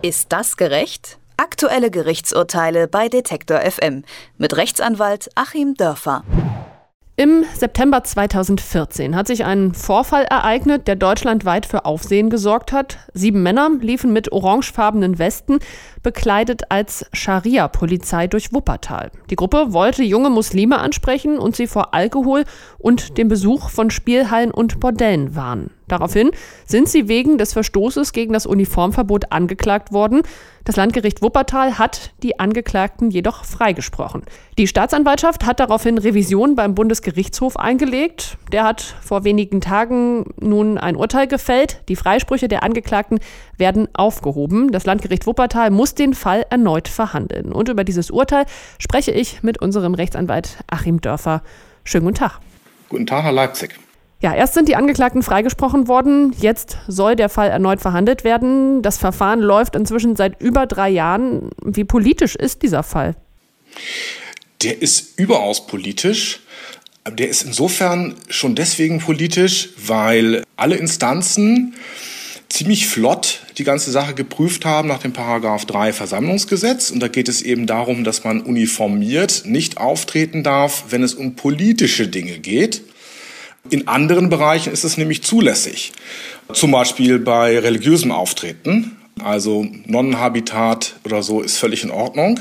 Ist das gerecht? Aktuelle Gerichtsurteile bei Detektor FM mit Rechtsanwalt Achim Dörfer. Im September 2014 hat sich ein Vorfall ereignet, der deutschlandweit für Aufsehen gesorgt hat. 7 Männer liefen mit orangefarbenen Westen, bekleidet als Scharia-Polizei durch Wuppertal. Die Gruppe wollte junge Muslime ansprechen und sie vor Alkohol und dem Besuch von Spielhallen und Bordellen warnen. Daraufhin sind sie wegen des Verstoßes gegen das Uniformverbot angeklagt worden. Das Landgericht Wuppertal hat die Angeklagten jedoch freigesprochen. Die Staatsanwaltschaft hat daraufhin Revision beim Bundesgerichtshof eingelegt. Der hat vor wenigen Tagen nun ein Urteil gefällt. Die Freisprüche der Angeklagten werden aufgehoben. Das Landgericht Wuppertal muss den Fall erneut verhandeln. Und über dieses Urteil spreche ich mit unserem Rechtsanwalt Achim Dörfer. Schönen guten Tag. Guten Tag, Herr Leipzig. Ja, erst sind die Angeklagten freigesprochen worden, jetzt soll der Fall erneut verhandelt werden. Das Verfahren läuft inzwischen seit über 3 Jahren. Wie politisch ist dieser Fall? Der ist überaus politisch. Der ist insofern schon deswegen politisch, weil alle Instanzen ziemlich flott die ganze Sache geprüft haben nach dem Paragraph 3 Versammlungsgesetz. Und da geht es eben darum, dass man uniformiert nicht auftreten darf, wenn es um politische Dinge geht. In anderen Bereichen ist es nämlich zulässig. Zum Beispiel bei religiösem Auftreten, also Nonnenhabitat oder so, ist völlig in Ordnung.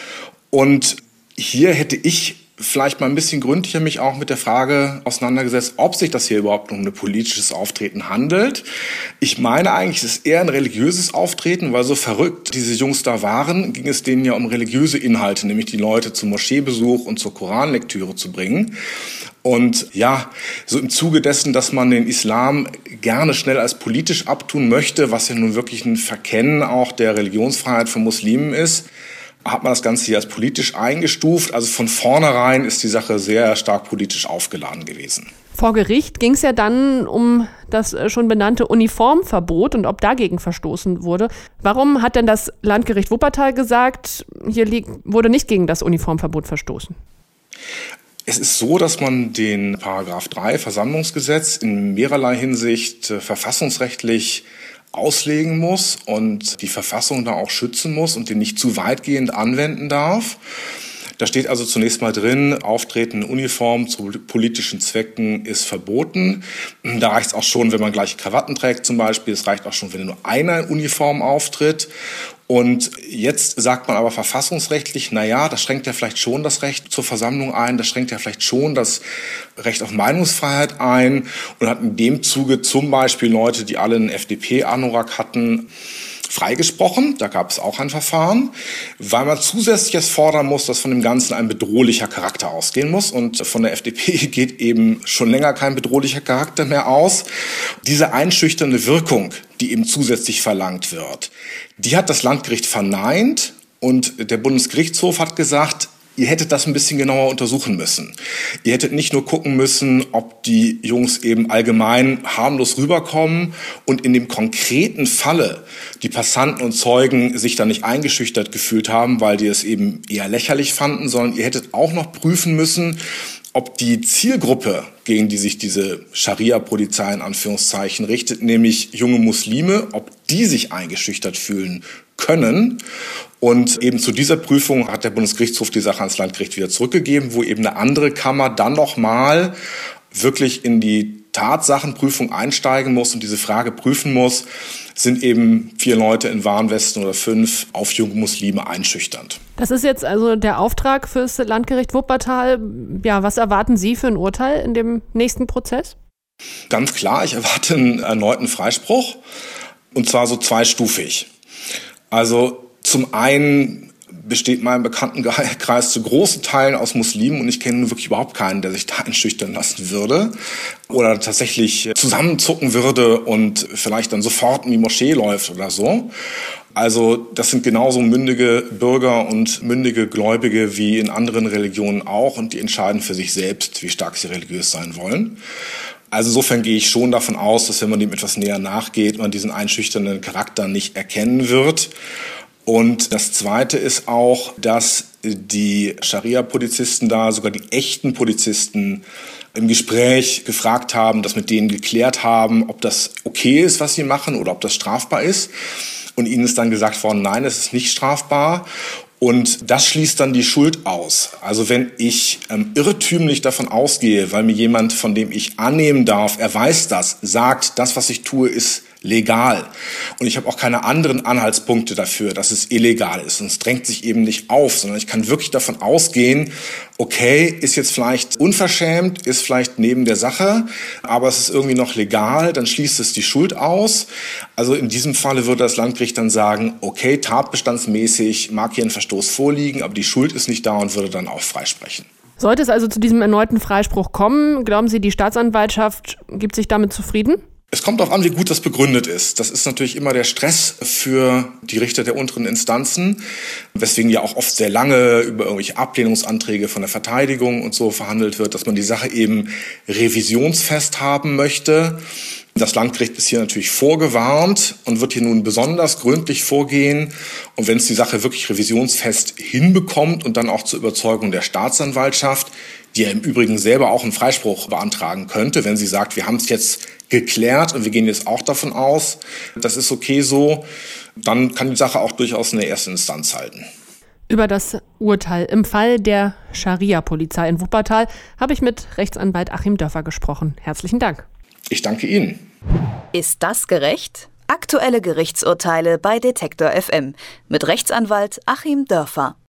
Und hier hätte ich vielleicht mal ein bisschen gründlicher mich auch mit der Frage auseinandergesetzt, ob sich das hier überhaupt um ein politisches Auftreten handelt. Ich meine eigentlich, es ist eher ein religiöses Auftreten, weil so verrückt diese Jungs da waren, ging es denen ja um religiöse Inhalte, nämlich die Leute zum Moscheebesuch und zur Koranlektüre zu bringen. Und ja, so im Zuge dessen, dass man den Islam gerne schnell als politisch abtun möchte, was ja nun wirklich ein Verkennen auch der Religionsfreiheit von Muslimen ist, hat man das Ganze hier als politisch eingestuft. Also von vornherein ist die Sache sehr stark politisch aufgeladen gewesen. Vor Gericht ging es ja dann um das schon benannte Uniformverbot und ob dagegen verstoßen wurde. Warum hat denn das Landgericht Wuppertal gesagt, hier wurde nicht gegen das Uniformverbot verstoßen? Es ist so, dass man den Paragraph 3 Versammlungsgesetz in mehrerlei Hinsicht verfassungsrechtlich auslegen muss und die Verfassung da auch schützen muss und den nicht zu weitgehend anwenden darf. Da steht also zunächst mal drin, Auftreten in Uniform zu politischen Zwecken ist verboten. Da reicht es auch schon, wenn man gleiche Krawatten trägt zum Beispiel. Es reicht auch schon, wenn nur einer in Uniform auftritt. Und jetzt sagt man aber verfassungsrechtlich, das schränkt ja vielleicht schon das Recht zur Versammlung ein, das schränkt ja vielleicht schon das Recht auf Meinungsfreiheit ein und hat in dem Zuge zum Beispiel Leute, die alle einen FDP-Anorak hatten, freigesprochen. Da gab es auch ein Verfahren, weil man zusätzlich fordern muss, dass von dem Ganzen ein bedrohlicher Charakter ausgehen muss. Und von der FDP geht eben schon länger kein bedrohlicher Charakter mehr aus. Diese einschüchternde Wirkung, die eben zusätzlich verlangt wird, die hat das Landgericht verneint und der Bundesgerichtshof hat gesagt, ihr hättet das ein bisschen genauer untersuchen müssen. Ihr hättet nicht nur gucken müssen, ob die Jungs eben allgemein harmlos rüberkommen und in dem konkreten Falle die Passanten und Zeugen sich da nicht eingeschüchtert gefühlt haben, weil die es eben eher lächerlich fanden, sondern ihr hättet auch noch prüfen müssen, ob die Zielgruppe, gegen die sich diese Scharia-Polizei in Anführungszeichen richtet, nämlich junge Muslime, ob die sich eingeschüchtert fühlen können. Und eben zu dieser Prüfung hat der Bundesgerichtshof die Sache ans Landgericht wieder zurückgegeben, wo eben eine andere Kammer dann nochmal wirklich in die Tatsachenprüfung einsteigen muss und diese Frage prüfen muss, sind eben 4 Leute in Warnwesten oder 5 auf junge Muslime einschüchternd. Das ist jetzt also der Auftrag fürs Landgericht Wuppertal. Ja, was erwarten Sie für ein Urteil in dem nächsten Prozess? Ganz klar, ich erwarte einen erneuten Freispruch und zwar so zweistufig. Also zum einen besteht mein Bekanntenkreis zu großen Teilen aus Muslimen und ich kenne wirklich überhaupt keinen, der sich da einschüchtern lassen würde oder tatsächlich zusammenzucken würde und vielleicht dann sofort in die Moschee läuft oder so. Also das sind genauso mündige Bürger und mündige Gläubige wie in anderen Religionen auch und die entscheiden für sich selbst, wie stark sie religiös sein wollen. Also insofern gehe ich schon davon aus, dass wenn man dem etwas näher nachgeht, man diesen einschüchternden Charakter nicht erkennen wird. Und das Zweite ist auch, dass die Scharia-Polizisten da, sogar die echten Polizisten, im Gespräch gefragt haben, das mit denen geklärt haben, ob das okay ist, was sie machen oder ob das strafbar ist. und ihnen ist dann gesagt worden, nein, es ist nicht strafbar. Und das schließt dann die Schuld aus. Also wenn ich irrtümlich davon ausgehe, weil mir jemand, von dem ich annehmen darf, er weiß das, sagt, das, was ich tue, ist legal. Und ich habe auch keine anderen Anhaltspunkte dafür, dass es illegal ist. Und es drängt sich eben nicht auf, sondern ich kann wirklich davon ausgehen, okay, ist jetzt vielleicht unverschämt, ist vielleicht neben der Sache, aber es ist irgendwie noch legal, dann schließt es die Schuld aus. Also in diesem Falle würde das Landgericht dann sagen, okay, tatbestandsmäßig mag hier ein Verstoß vorliegen, aber die Schuld ist nicht da und würde dann auch freisprechen. Sollte es also zu diesem erneuten Freispruch kommen, glauben Sie, die Staatsanwaltschaft gibt sich damit zufrieden? Es kommt darauf an, wie gut das begründet ist. Das ist natürlich immer der Stress für die Richter der unteren Instanzen, weswegen ja auch oft sehr lange über irgendwelche Ablehnungsanträge von der Verteidigung und so verhandelt wird, dass man die Sache eben revisionsfest haben möchte. Das Landgericht ist hier natürlich vorgewarnt und wird hier nun besonders gründlich vorgehen. Und wenn es die Sache wirklich revisionsfest hinbekommt und dann auch zur Überzeugung der Staatsanwaltschaft, die ja im Übrigen selber auch einen Freispruch beantragen könnte, wenn sie sagt, wir haben es jetzt geklärt und wir gehen jetzt auch davon aus, das ist okay so, dann kann die Sache auch durchaus in der ersten Instanz halten. Über das Urteil im Fall der Scharia-Polizei in Wuppertal habe ich mit Rechtsanwalt Achim Dörfer gesprochen. Herzlichen Dank. Ich danke Ihnen. Ist das gerecht? Aktuelle Gerichtsurteile bei Detektor FM mit Rechtsanwalt Achim Dörfer.